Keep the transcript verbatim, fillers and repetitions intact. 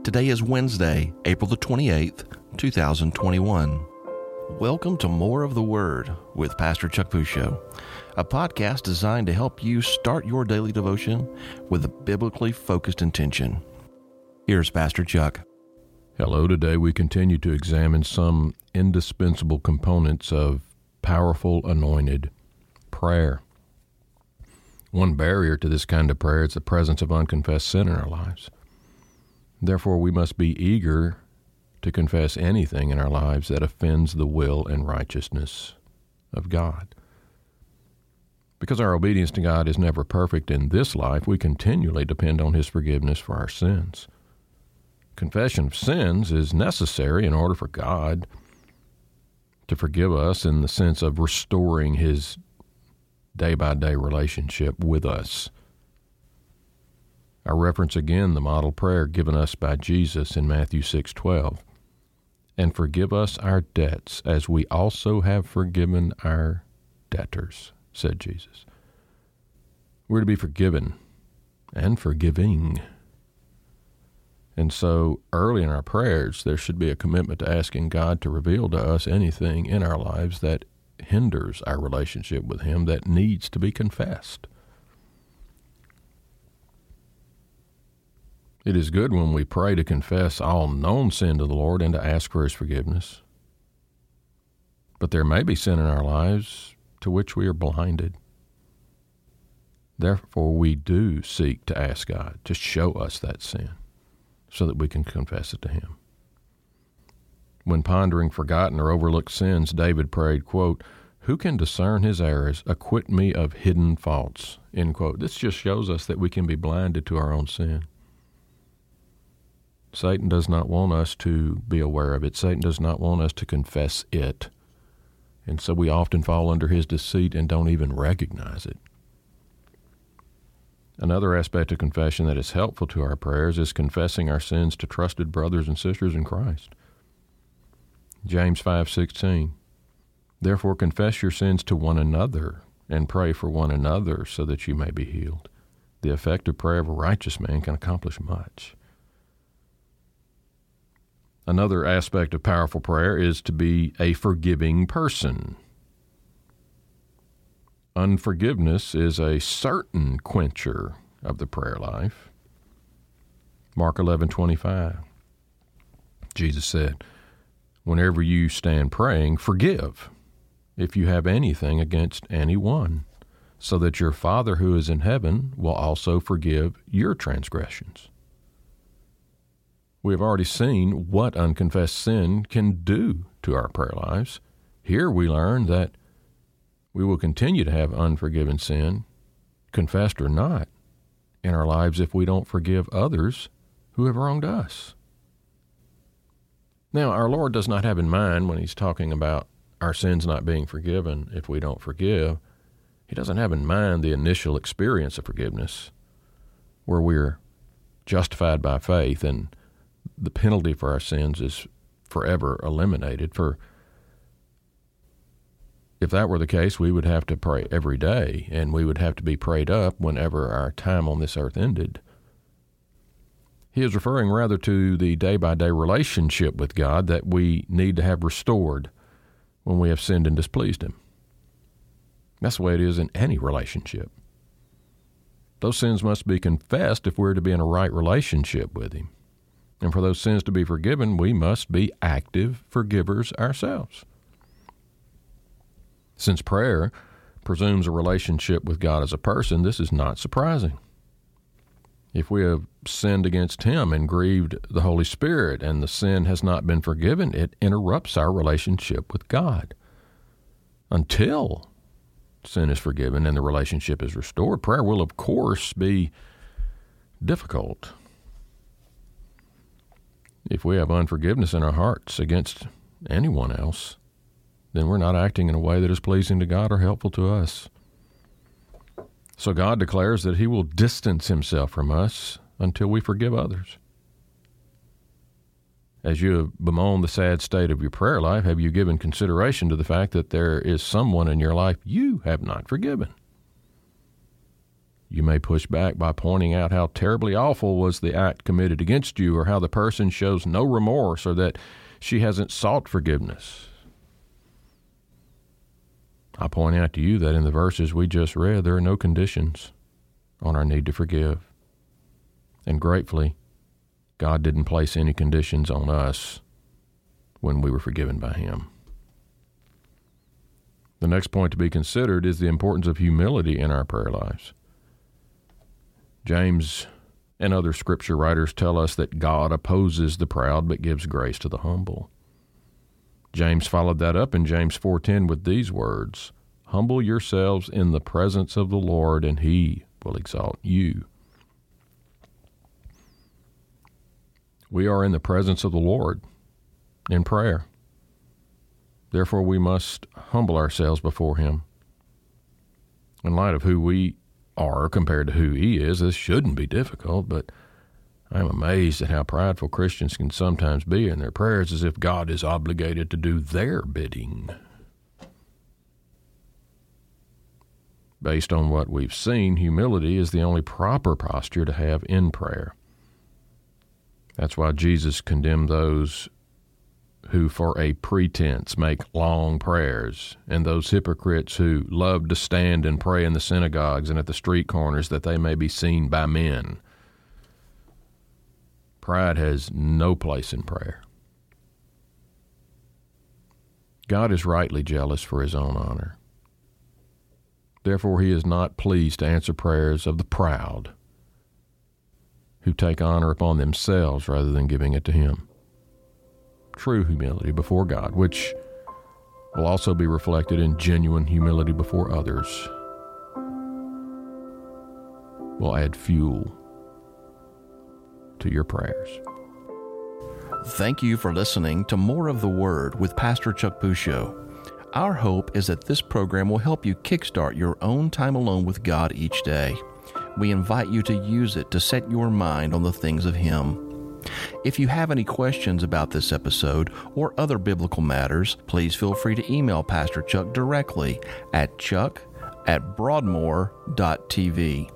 Today is Wednesday, April the twenty-eighth, two thousand twenty-one. Welcome to More of the Word with Pastor Chuck Pusho, a podcast designed to help you start your daily devotion with a biblically focused intention. Here's Pastor Chuck. Hello, today we continue to examine some indispensable components of powerful, anointed prayer. One barrier to this kind of prayer is the presence of unconfessed sin in our lives. Therefore, we must be eager to confess anything in our lives that offends the will and righteousness of God. Because our obedience to God is never perfect in this life, we continually depend on His forgiveness for our sins. Confession of sins is necessary in order for God to forgive us in the sense of restoring His day-by-day relationship with us. I reference again the model prayer given us by Jesus in Matthew six twelve. And forgive us our debts as we also have forgiven our debtors, said Jesus. We're to be forgiven and forgiving. And so early in our prayers, there should be a commitment to asking God to reveal to us anything in our lives that hinders our relationship with Him, that needs to be confessed. It is good when we pray to confess all known sin to the Lord and to ask for His forgiveness. But there may be sin in our lives to which we are blinded. Therefore, we do seek to ask God to show us that sin so that we can confess it to Him. When pondering forgotten or overlooked sins, David prayed, quote, "Who can discern his errors? Acquit me of hidden faults," end quote. This just shows us that we can be blinded to our own sin. Satan does not want us to be aware of it. Satan does not want us to confess it. And so we often fall under his deceit and don't even recognize it. Another aspect of confession that is helpful to our prayers is confessing our sins to trusted brothers and sisters in Christ. James five sixteen. Therefore confess your sins to one another and pray for one another so that you may be healed. The effective prayer of a righteous man can accomplish much. Another aspect of powerful prayer is to be a forgiving person. Unforgiveness is a certain quencher of the prayer life. Mark eleven twenty-five. Jesus said, "Whenever you stand praying, forgive if you have anything against anyone, so that your Father who is in heaven will also forgive your transgressions." We have already seen what unconfessed sin can do to our prayer lives. Here we learn that we will continue to have unforgiven sin, confessed or not, in our lives if we don't forgive others who have wronged us. Now, our Lord does not have in mind, when He's talking about our sins not being forgiven if we don't forgive, He doesn't have in mind the initial experience of forgiveness, where we're justified by faith and the penalty for our sins is forever eliminated. For if that were the case, we would have to pray every day, and we would have to be prayed up whenever our time on this earth ended. He is referring rather to the day-by-day relationship with God that we need to have restored when we have sinned and displeased Him. That's the way it is in any relationship. Those sins must be confessed if we're to be in a right relationship with Him. And for those sins to be forgiven, we must be active forgivers ourselves. Since prayer presumes a relationship with God as a person, this is not surprising. If we have sinned against Him and grieved the Holy Spirit and the sin has not been forgiven, it interrupts our relationship with God. Until sin is forgiven and the relationship is restored, prayer will, of course, be difficult. If we have unforgiveness in our hearts against anyone else, then we're not acting in a way that is pleasing to God or helpful to us. So God declares that He will distance Himself from us until we forgive others. As you have bemoaned the sad state of your prayer life, have you given consideration to the fact that there is someone in your life you have not forgiven? You may push back by pointing out how terribly awful was the act committed against you, or how the person shows no remorse, or that she hasn't sought forgiveness. I point out to you that in the verses we just read, there are no conditions on our need to forgive. And gratefully, God didn't place any conditions on us when we were forgiven by Him. The next point to be considered is the importance of humility in our prayer lives. James and other scripture writers tell us that God opposes the proud but gives grace to the humble. James followed that up in James four ten with these words, "Humble yourselves in the presence of the Lord, and He will exalt you." We are in the presence of the Lord in prayer. Therefore, we must humble ourselves before Him. In light of who we are compared to who He is, this shouldn't be difficult, but I'm amazed at how prideful Christians can sometimes be in their prayers, as if God is obligated to do their bidding. Based on what we've seen, humility is the only proper posture to have in prayer. That's why Jesus condemned those who for a pretense make long prayers, and those hypocrites who love to stand and pray in the synagogues and at the street corners that they may be seen by men. Pride has no place in prayer. God is rightly jealous for His own honor. Therefore, He is not pleased to answer prayers of the proud, who take honor upon themselves rather than giving it to Him. True humility before God, which will also be reflected in genuine humility before others, will add fuel to your prayers. Thank you for listening to More of the Word with Pastor Chuck Pusho. Our hope is that this program will help you kickstart your own time alone with God each day. We invite you to use it to set your mind on the things of Him. If you have any questions about this episode or other biblical matters, please feel free to email Pastor Chuck directly at chuck at broadmoor dot t v.